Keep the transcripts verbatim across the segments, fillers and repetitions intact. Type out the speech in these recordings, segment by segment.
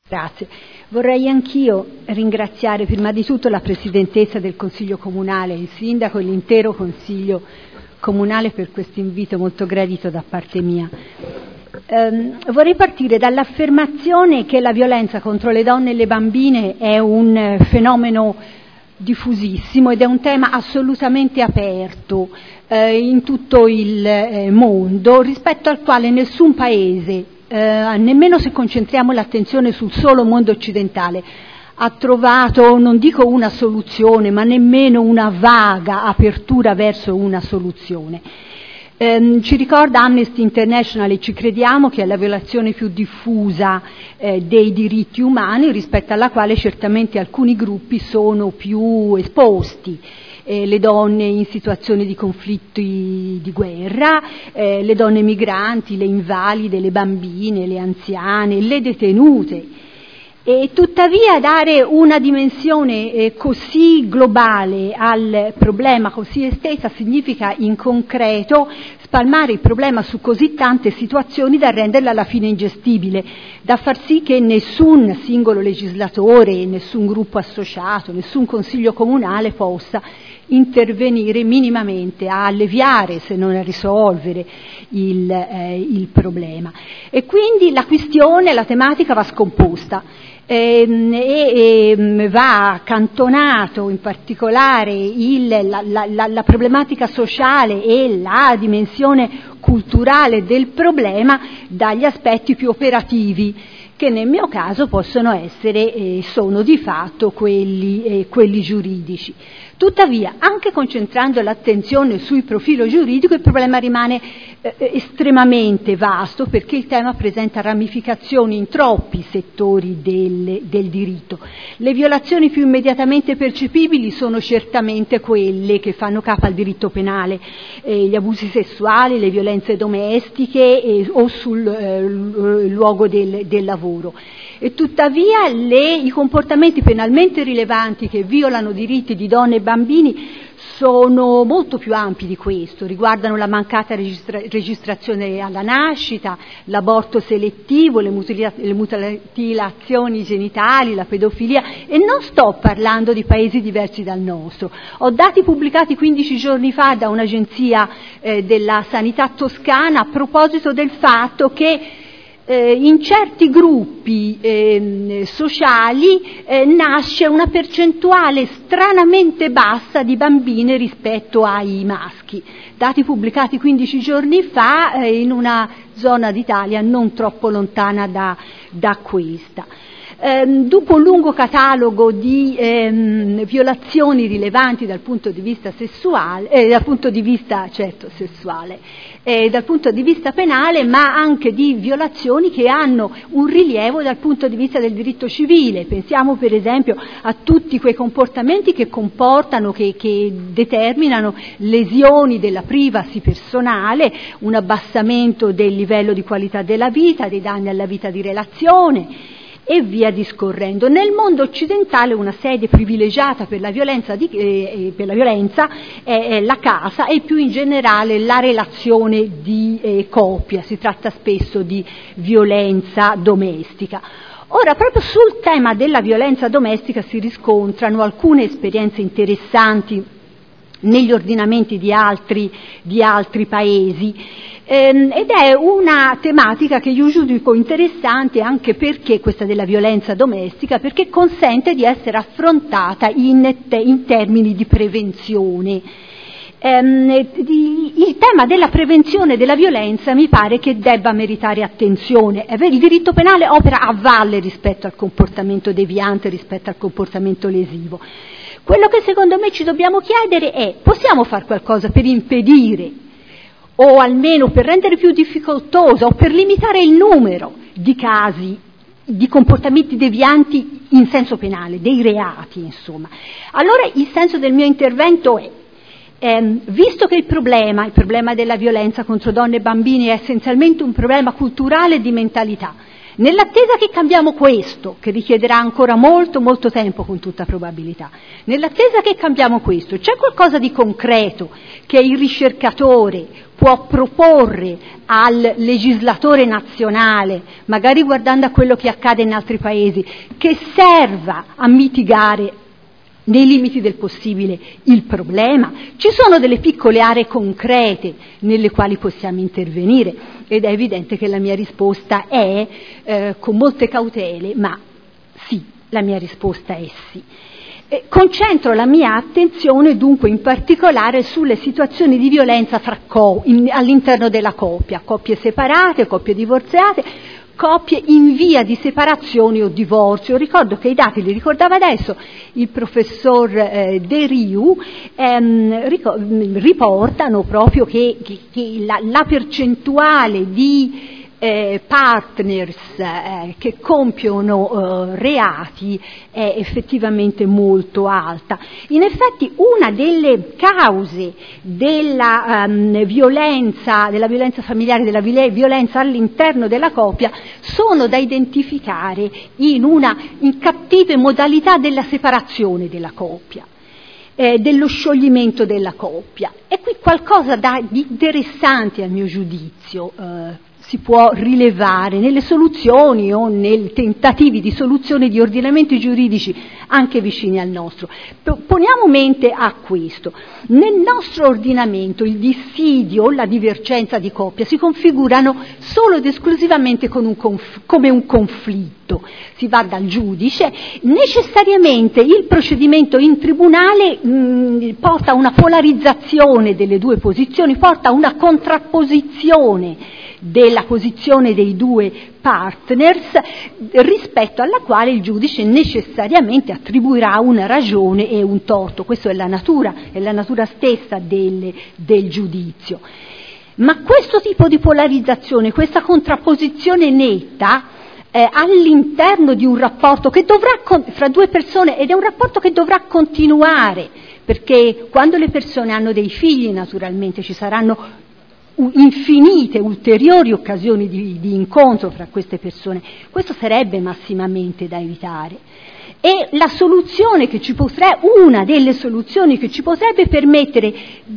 Grazie. Vorrei anch'io ringraziare prima di tutto la Presidentessa del Consiglio Comunale, il Sindaco e l'intero Consiglio Comunale per questo invito molto gradito da parte mia. Um, vorrei partire dall'affermazione che la violenza contro le donne e le bambine è un fenomeno diffusissimo ed è un tema assolutamente aperto eh, in tutto il eh, mondo, rispetto al quale nessun paese, eh, nemmeno se concentriamo l'attenzione sul solo mondo occidentale, ha trovato, non dico una soluzione, ma nemmeno una vaga apertura verso una soluzione. Eh, ci ricorda Amnesty International, e ci crediamo, che è la violazione più diffusa eh, dei diritti umani, rispetto alla quale certamente alcuni gruppi sono più esposti. Eh, le donne in situazioni di conflitti di guerra, eh, le donne migranti, le invalide, le bambine, le anziane, le detenute. E tuttavia dare una dimensione eh, così globale al problema, così estesa, significa in concreto spalmare il problema su così tante situazioni da renderla alla fine ingestibile, da far sì che nessun singolo legislatore, nessun gruppo associato, nessun consiglio comunale possa intervenire minimamente a alleviare, se non a risolvere il, eh, il problema. E quindi la questione, la tematica va scomposta. E, e va accantonato in particolare il, la, la, la problematica sociale e la dimensione culturale del problema dagli aspetti più operativi, che nel mio caso possono essere e eh, sono di fatto quelli, eh, quelli giuridici. Tuttavia, anche concentrando l'attenzione sul profilo giuridico, il problema rimane eh, estremamente vasto, perché il tema presenta ramificazioni in troppi settori del, del diritto. Le violazioni più immediatamente percepibili sono certamente quelle che fanno capo al diritto penale, eh, gli abusi sessuali, le violenze domestiche eh, o sul eh, luogo del, del lavoro. E tuttavia le, i comportamenti penalmente rilevanti che violano diritti di donne e bambini sono molto più ampi di questo, riguardano la mancata registra- registrazione alla nascita, l'aborto selettivo, le, mutila- le mutilazioni genitali, la pedofilia, e non sto parlando di paesi diversi dal nostro. Ho dati pubblicati quindici giorni fa da un'agenzia eh, della sanità toscana a proposito del fatto che Eh, in certi gruppi eh, sociali eh, nasce una percentuale stranamente bassa di bambine rispetto ai maschi. Dati pubblicati quindici giorni fa eh, in una zona d'Italia non troppo lontana da, da questa. Eh, dopo un lungo catalogo di ehm, violazioni rilevanti dal punto di vista sessuale, eh, dal punto di vista certo sessuale, eh, dal punto di vista penale, ma anche di violazioni che hanno un rilievo dal punto di vista del diritto civile. Pensiamo per esempio a tutti quei comportamenti che comportano, che, che determinano lesioni della privacy personale, un abbassamento del livello di qualità della vita, dei danni alla vita di relazione, e via discorrendo. Nel mondo occidentale una sede privilegiata per la violenza, di, eh, per la violenza è, è la casa e più in generale la relazione di eh, coppia, si tratta spesso di violenza domestica. Ora, proprio sul tema della violenza domestica si riscontrano alcune esperienze interessanti negli ordinamenti di altri, di altri paesi. Ehm, ed è una tematica che io giudico interessante anche perché, questa della violenza domestica, perché consente di essere affrontata in, te, in termini di prevenzione. Ehm, di, il tema della prevenzione della violenza mi pare che debba meritare attenzione. È vero, il diritto penale opera a valle rispetto al comportamento deviante, rispetto al comportamento lesivo. Quello che secondo me ci dobbiamo chiedere è: possiamo fare qualcosa per impedire, o almeno per rendere più difficoltosa o per limitare il numero di casi di comportamenti devianti in senso penale, dei reati insomma? Allora il senso del mio intervento è, ehm, visto che il problema, il problema della violenza contro donne e bambini è essenzialmente un problema culturale e di mentalità, nell'attesa che cambiamo questo, che richiederà ancora molto molto tempo con tutta probabilità, nell'attesa che cambiamo questo, c'è qualcosa di concreto che il ricercatore può proporre al legislatore nazionale, magari guardando a quello che accade in altri paesi, che serva a mitigare nei limiti del possibile il problema? Ci sono delle piccole aree concrete nelle quali possiamo intervenire, ed è evidente che la mia risposta è eh, con molte cautele, ma sì, la mia risposta è sì. Eh, concentro la mia attenzione dunque in particolare sulle situazioni di violenza fra co- in, all'interno della coppia, coppie separate, coppie divorziate, coppie in via di separazione o divorzio. Ricordo che i dati li ricordava adesso il professor eh, De Riu, ehm, ricor- riportano proprio che, che, che la, la percentuale di Eh, partners eh, che compiono eh, reati è effettivamente molto alta. In effetti una delle cause della um, violenza, della violenza familiare, della violenza all'interno della coppia sono da identificare in una in cattive modalità della separazione della coppia. Eh, dello scioglimento della coppia. E qui qualcosa da, di interessante a mio giudizio eh, si può rilevare nelle soluzioni o nei tentativi di soluzione di ordinamenti giuridici anche vicini al nostro. Poniamo mente a questo. Nel nostro ordinamento il dissidio, la divergenza di coppia si configurano solo ed esclusivamente con un conf- come un conflitto. Si va dal giudice, necessariamente il procedimento in tribunale mh, porta a una polarizzazione delle due posizioni, porta a una contrapposizione della posizione dei due partners, rispetto alla quale il giudice necessariamente attribuirà una ragione e un torto. Questa è la natura, è la natura stessa del, del giudizio. Ma questo tipo di polarizzazione, questa contrapposizione netta eh, all'interno di un rapporto che dovrà con- fra due persone, ed è un rapporto che dovrà continuare, perché quando le persone hanno dei figli naturalmente ci saranno infinite ulteriori occasioni di, di incontro fra queste persone. Questo sarebbe massimamente da evitare. E la soluzione che ci potrebbe, una delle soluzioni che ci potrebbe permettere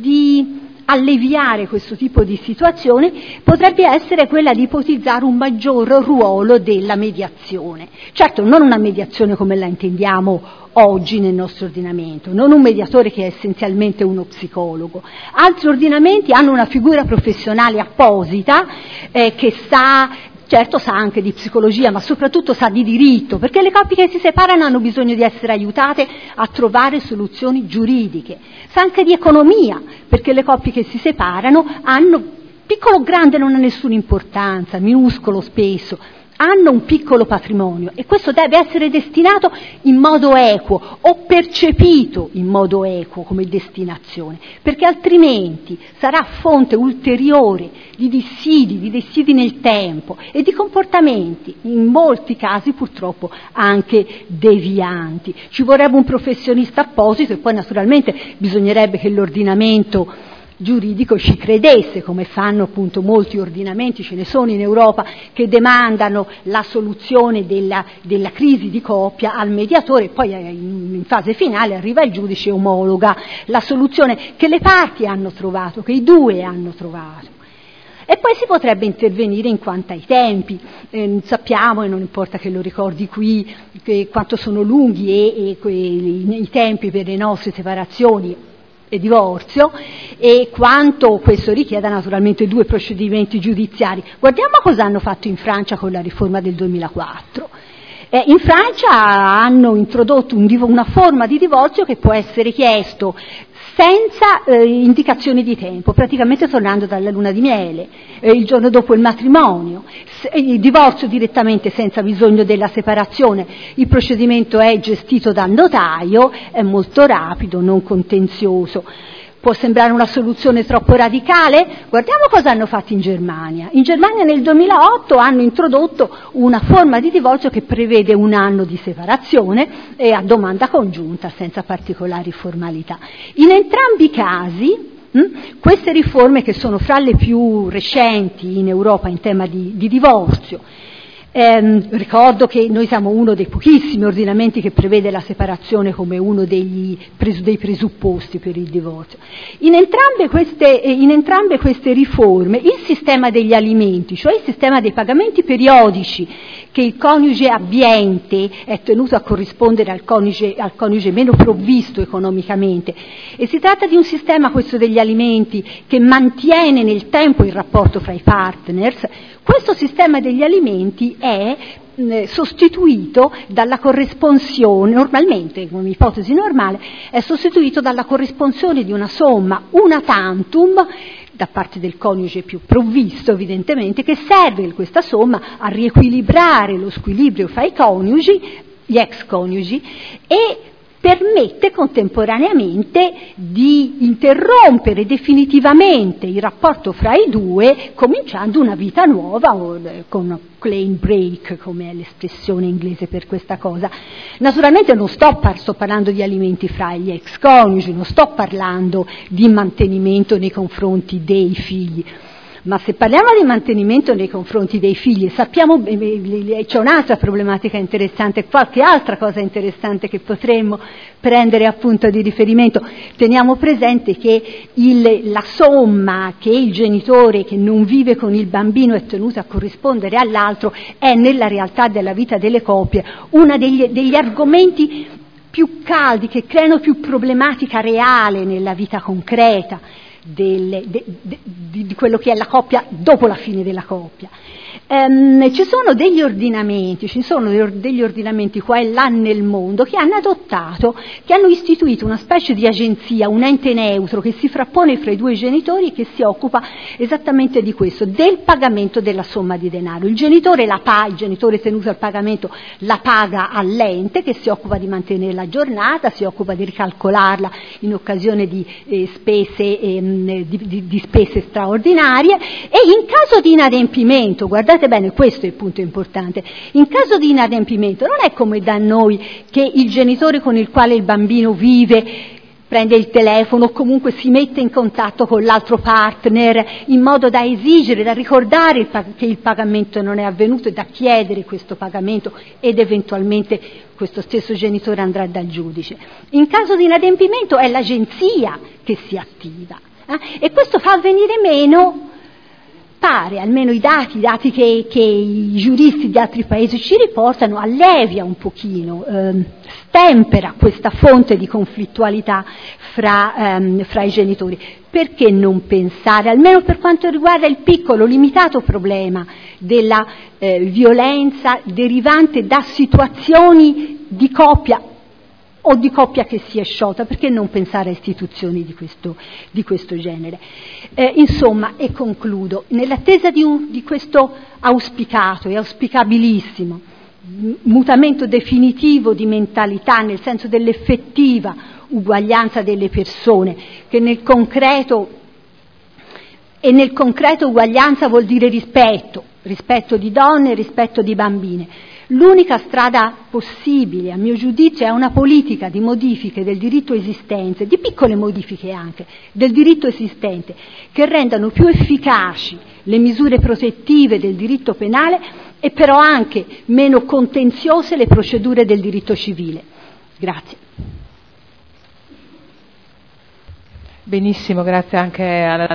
di alleviare questo tipo di situazione potrebbe essere quella di ipotizzare un maggior ruolo della mediazione. Certo, non una mediazione come la intendiamo oggi nel nostro ordinamento, non un mediatore che è essenzialmente uno psicologo. Altri ordinamenti hanno una figura professionale apposita eh, che sa, certo sa anche di psicologia, ma soprattutto sa di diritto, perché le coppie che si separano hanno bisogno di essere aiutate a trovare soluzioni giuridiche. Sa anche di economia, perché le coppie che si separano hanno, piccolo o grande non ha nessuna importanza, minuscolo spesso, hanno un piccolo patrimonio e questo deve essere destinato in modo equo o percepito in modo equo come destinazione, perché altrimenti sarà fonte ulteriore di dissidi, di dissidi nel tempo e di comportamenti, in molti casi purtroppo anche devianti. Ci vorrebbe un professionista apposito e poi naturalmente bisognerebbe che l'ordinamento giuridico ci credesse, come fanno appunto molti ordinamenti, ce ne sono in Europa, che demandano la soluzione della, della crisi di coppia al mediatore e poi in, in fase finale arriva il giudice e omologa la soluzione che le parti hanno trovato, che i due hanno trovato. E poi si potrebbe intervenire in quanto ai tempi, eh, sappiamo, e non importa che lo ricordi qui, che quanto sono lunghi e, e que- i tempi per le nostre separazioni e divorzio e quanto questo richieda naturalmente due procedimenti giudiziari. Guardiamo cosa hanno fatto in Francia con la riforma del duemilaquattro. Eh, in Francia hanno introdotto un, una forma di divorzio che può essere chiesto senza eh, indicazioni di tempo, praticamente tornando dalla luna di miele, eh, il giorno dopo il matrimonio, se, il divorzio direttamente senza bisogno della separazione, il procedimento è gestito dal notaio, è molto rapido, non contenzioso. Può sembrare una soluzione troppo radicale? Guardiamo cosa hanno fatto in Germania. In Germania nel duemilaotto hanno introdotto una forma di divorzio che prevede un anno di separazione e a domanda congiunta senza particolari formalità. In entrambi i casi mh, queste riforme, che sono fra le più recenti in Europa in tema di, di divorzio, Eh, ricordo che noi siamo uno dei pochissimi ordinamenti che prevede la separazione come uno degli, pres- dei presupposti per il divorzio. In entrambe, queste, eh, in entrambe queste riforme il sistema degli alimenti, cioè il sistema dei pagamenti periodici che il coniuge abbiente è tenuto a corrispondere al coniuge, al coniuge meno provvisto economicamente, e si tratta di un sistema, questo degli alimenti, che mantiene nel tempo il rapporto fra i partners. Questo sistema degli alimenti è eh, sostituito dalla corresponsione, normalmente, come ipotesi normale, è sostituito dalla corresponsione di una somma una tantum da parte del coniuge più provvisto, evidentemente, che serve questa somma a riequilibrare lo squilibrio fra i coniugi, gli ex coniugi, e permette contemporaneamente di interrompere definitivamente il rapporto fra i due, cominciando una vita nuova, con clean break, come è l'espressione inglese per questa cosa. Naturalmente non sto, par- sto parlando di alimenti fra gli ex coniugi, non sto parlando di mantenimento nei confronti dei figli. Ma se parliamo di mantenimento nei confronti dei figli, sappiamo, c'è un'altra problematica interessante, qualche altra cosa interessante che potremmo prendere appunto di riferimento. Teniamo presente che il, la somma che il genitore che non vive con il bambino è tenuto a corrispondere all'altro è, nella realtà della vita delle coppie, uno degli, degli argomenti più caldi, che creano più problematica reale nella vita concreta Delle, de, de, di, di quello che è la coppia dopo la fine della coppia. Um, ci sono degli ordinamenti, ci sono degli ordinamenti qua e là nel mondo che hanno adottato, che hanno istituito una specie di agenzia, un ente neutro che si frappone fra i due genitori e che si occupa esattamente di questo, del pagamento della somma di denaro. Il genitore la paga, il genitore tenuto al pagamento la paga all'ente che si occupa di mantenere la giornata, si occupa di ricalcolarla in occasione di eh, spese ehm, di, di, di spese straordinarie, e in caso di inadempimento, guardate bene, questo è il punto importante, in caso di inadempimento non è come da noi che il genitore con il quale il bambino vive prende il telefono o comunque si mette in contatto con l'altro partner in modo da esigere, da ricordare il pag- che il pagamento non è avvenuto e da chiedere questo pagamento, ed eventualmente questo stesso genitore andrà dal giudice. In caso di inadempimento è l'agenzia che si attiva, eh? E questo fa venire meno, pare, almeno i dati, i dati che, che i giuristi di altri paesi ci riportano, allevia un pochino, ehm, stempera questa fonte di conflittualità fra, ehm, fra i genitori. Perché non pensare, almeno per quanto riguarda il piccolo, limitato problema della eh, violenza derivante da situazioni di coppia o di coppia che si è sciolta, perché non pensare a istituzioni di questo, di questo genere? Eh, insomma, e concludo, nell'attesa di, un, di questo auspicato e auspicabilissimo mutamento definitivo di mentalità, nel senso dell'effettiva uguaglianza delle persone, che nel concreto, e nel concreto uguaglianza vuol dire rispetto, rispetto di donne e rispetto di bambine. L'unica strada possibile, a mio giudizio, è una politica di modifiche del diritto esistente, di piccole modifiche anche, del diritto esistente, che rendano più efficaci le misure protettive del diritto penale e però anche meno contenziose le procedure del diritto civile. Grazie. Benissimo, grazie anche alla